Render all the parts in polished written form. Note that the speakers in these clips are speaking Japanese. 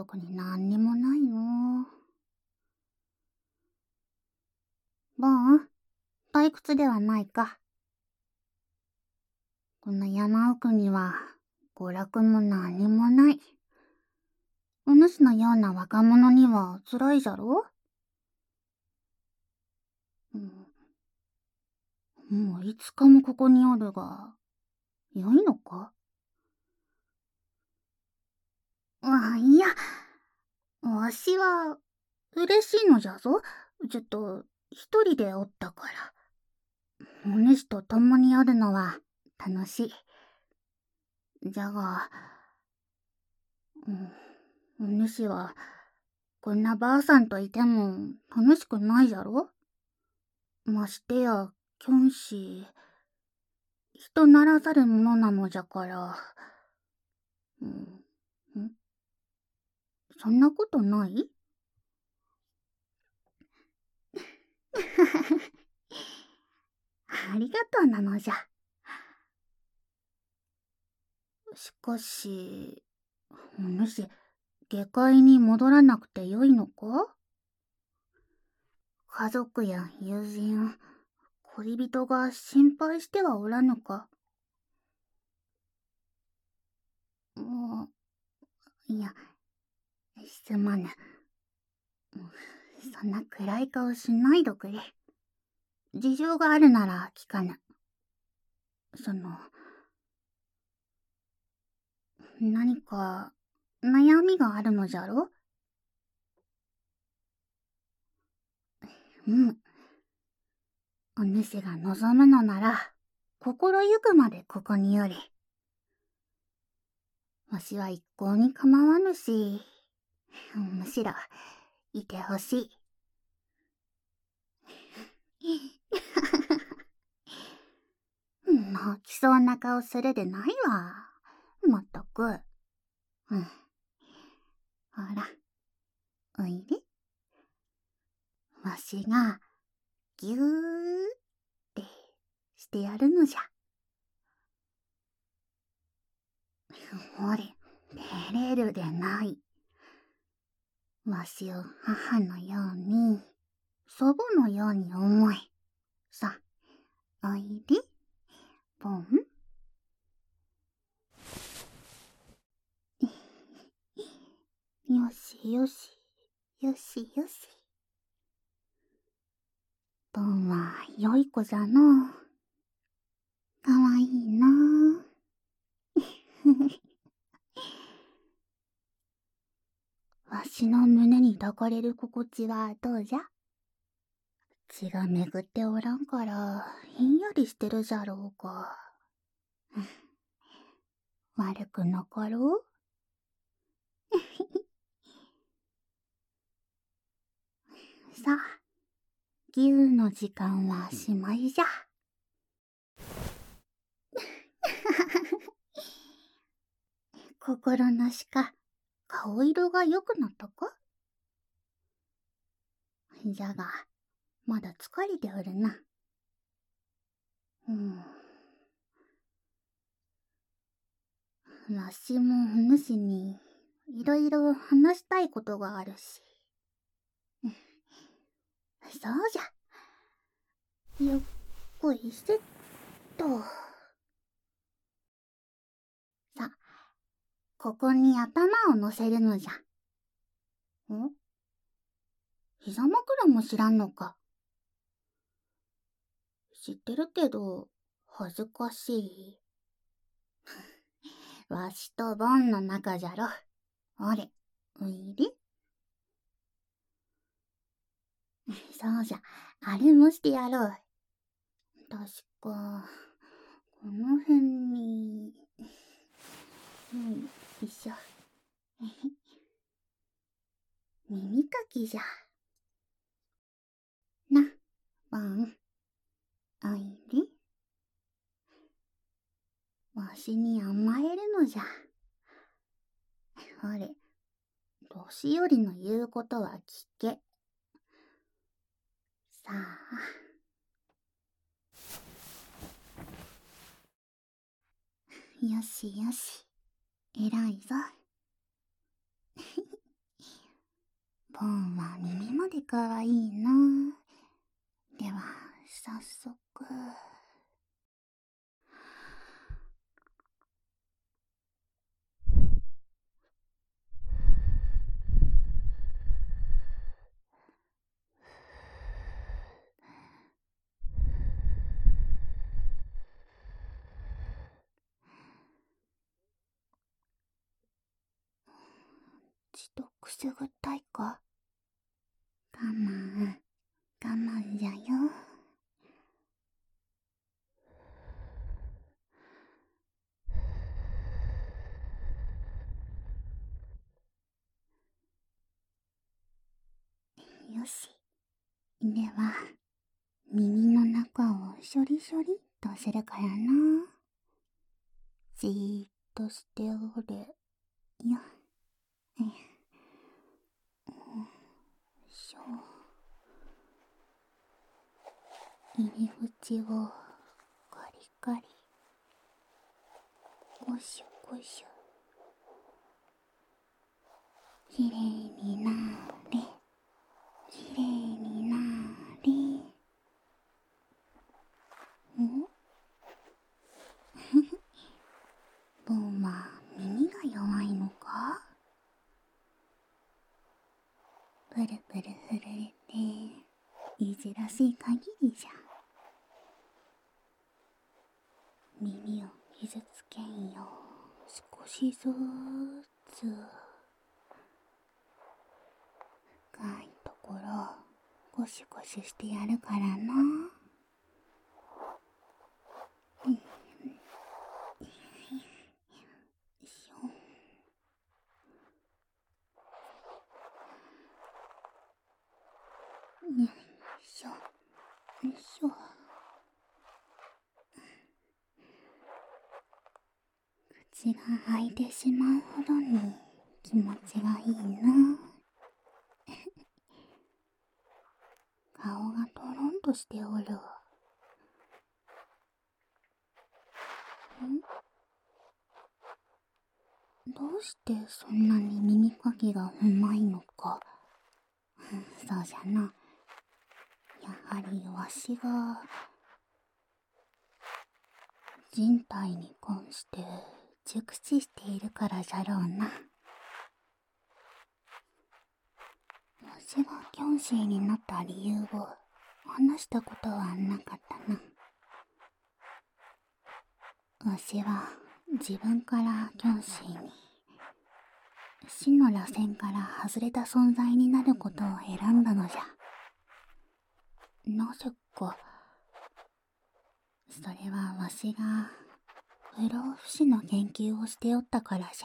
特になんにもないの。ボン、退屈ではないか。この山奥には娯楽も何にもない。お主のような若者には辛いじゃろ。もう5日もここにおるが、良いのか？いや、わしは、嬉しいのじゃぞ。ちょっと、一人でおったから。お主と共におるのは、楽しい。じゃが、お主は、こんなばあさんといても、楽しくないじゃろ。ましてや、キョンシー、人ならざるものなのじゃから。そんなことない？ありがとうなのじゃ。しかし、お主、下界に戻らなくてよいのか？家族や友人、恋人が心配してはおらぬか？いや、すまぬ。そんな暗い顔しないどくれ。事情があるなら聞かぬ。何か悩みがあるのじゃろ？お主が望むのなら、心ゆくまでここにおれ。わしは一向に構わぬし、むしろ、いてほしい。泣きそうな顔するでないわ。まったく。ほら、おいで。わしが、ぎゅーってしてやるのじゃ。ほれ、照れるでない。わしを母のように、祖母のように思い。さ、おいで、ボン。よしよし、よしよし。ボンは良い子じゃのう。かわいいなあ。わしの胸に抱かれる心地はどうじゃ？血が巡っておらんから、ひんやりしてるじゃろうか。悪くなかろう？さあ、牛の時間はしまいじゃ。心なしか、顔色が良くなったか？じゃが、まだ疲れておるな。わしもお主に、いろいろ話したいことがあるし。そうじゃ。よっこいせっと。さ、ここに頭を乗せるのじゃ。膝枕も知らんのか？知ってるけど、恥ずかしい。わしとボンの中じゃろ。おれ、おいで。そうじゃ、あれもしてやろう。確か、この辺に。よいしょ。耳かきじゃ。な、ボン。おいで。わしに甘えるのじゃ。ほれ、年寄りの言うことは聞け。さあ。よしよし、偉いぞ。 ポンは耳までかわいいな。では、早速。ちとくすぐったいか。我慢、我慢じゃよ。よし。では、耳の中をショリショリっとするからな。じーっとしておれよ。よいしょ。入り口をカリカリ、ゴシュゴシュ。きれいになれ、きれいになれ。んボンは耳が弱いのか？プルプル震えていじらしい限りじゃ。耳を傷つけんよう少しずつ。深いところゴシゴシしてやるからな。よいしょ。よいしょよいしょ。口が開いてしまうほどに気持ちがいいな。顔がトロンとしておる。どうしてそんなに耳かきがうまいのか。そうじゃな。やはりわしが人体に関して熟知しているからじゃろうな。わしがキョンシーになった理由を話したことはなかったな。わしは自分からキョンシーに死の螺旋から外れた存在になることを選んだのじゃ。なぜか、それはわしが不老不死の研究をしておったからじゃ。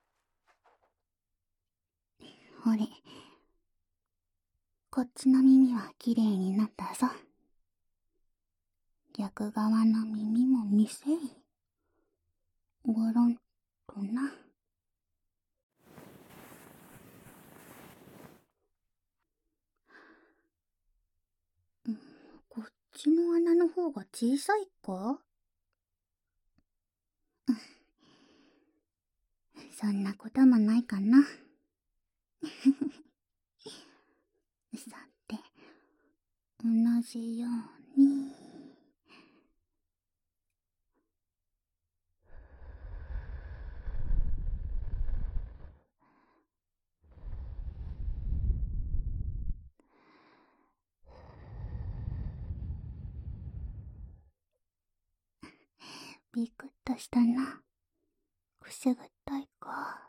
ほれ、こっちの耳はきれいになったぞ。逆側の耳も見せい。ごろんとな。こっちの穴の方が小さいか？そんなこともないかな。さて、同じように。ビクッとしたな。くすぐったいか。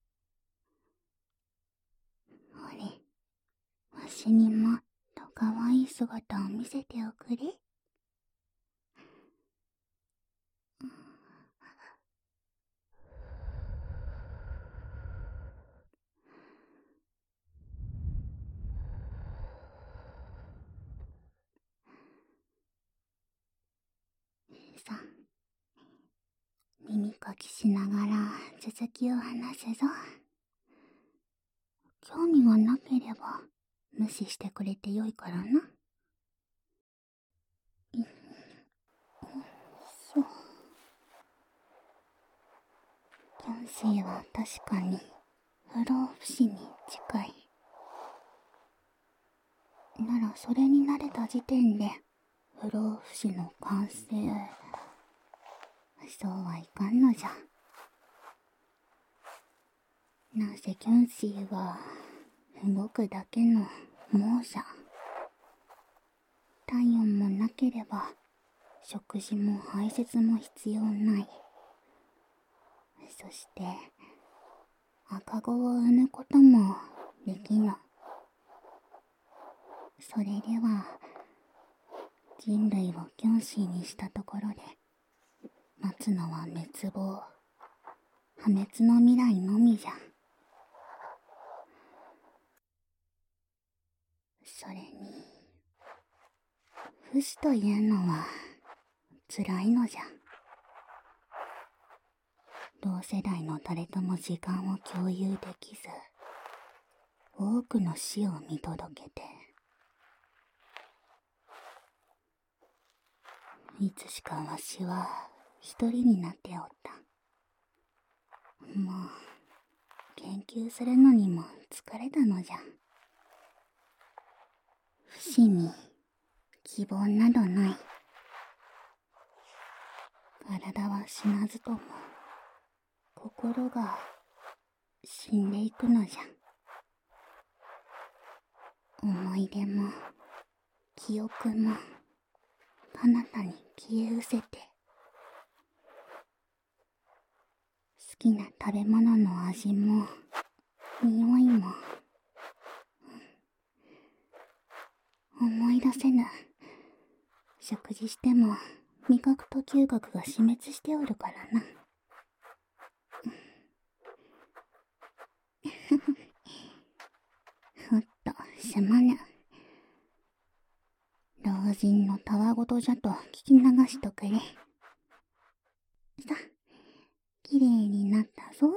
ほれ、わしにもっとかわいい姿を見せておくれ。さ、耳かきしながら続きを話すぞ。興味がなければ無視してくれてよいからな。よいしょ。キョンシーは確かに不老不死に近い。 それに慣れた時点で不老不死の完成。そうはいかんのじゃ。なぜキョンシーは動くだけの猛者。体温もなければ食事も排泄も必要ない。そして赤子を産むこともできぬ。それでは人類をキョンシーにしたところで待つのは滅亡、破滅の未来のみじゃ。それに不死というのは辛いのじゃ。同世代の誰とも時間を共有できず、多くの死を見届けて、いつしかわしは一人になっておった。もう研究するのにも疲れたのじゃ。不死に希望などない。体は死なずとも心が死んでいくのじゃ。思い出も記憶も彼方に消え失せて、好きな食べ物の味も匂いも思い出せぬ。食事しても味覚と嗅覚が死滅しておるからな。ふっとすまぬ。老人のたわごとじゃと聞き流しとくれ。さ、きれいになったぞ。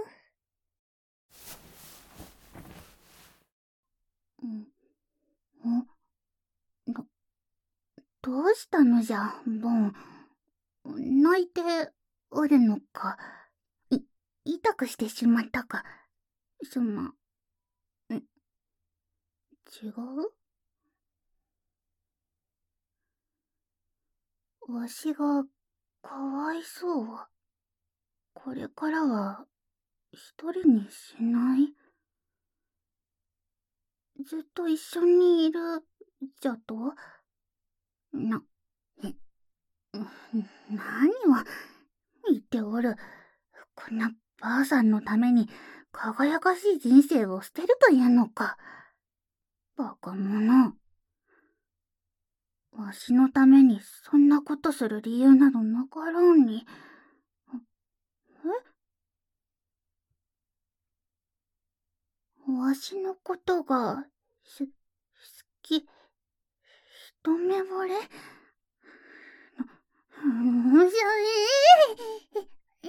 どうしたのじゃ、ボン。泣いておるのか。痛くしてしまったか。違う？わしがかわいそう。これからは一人にしない？ずっと一緒にいるじゃと？何を言っておる。こんなばあさんのために輝かしい人生を捨てるというのか。バカ者。わしのためにそんなことする理由などなからんに。わしのことが、好き、一目惚れ？うじゃ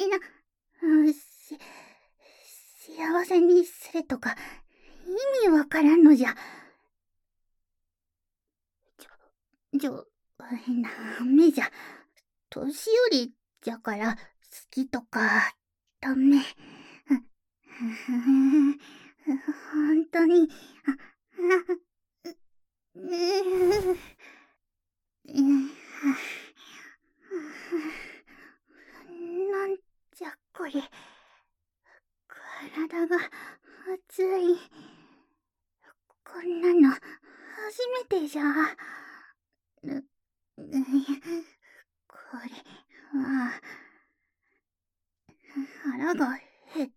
幸せにするとか、意味わからんのじゃ。ダメじゃ。年寄りじゃから、好きとか、ダメ。本当に、なんじゃこれ。体が熱い。こんなの初めてじゃ。これは腹が減って、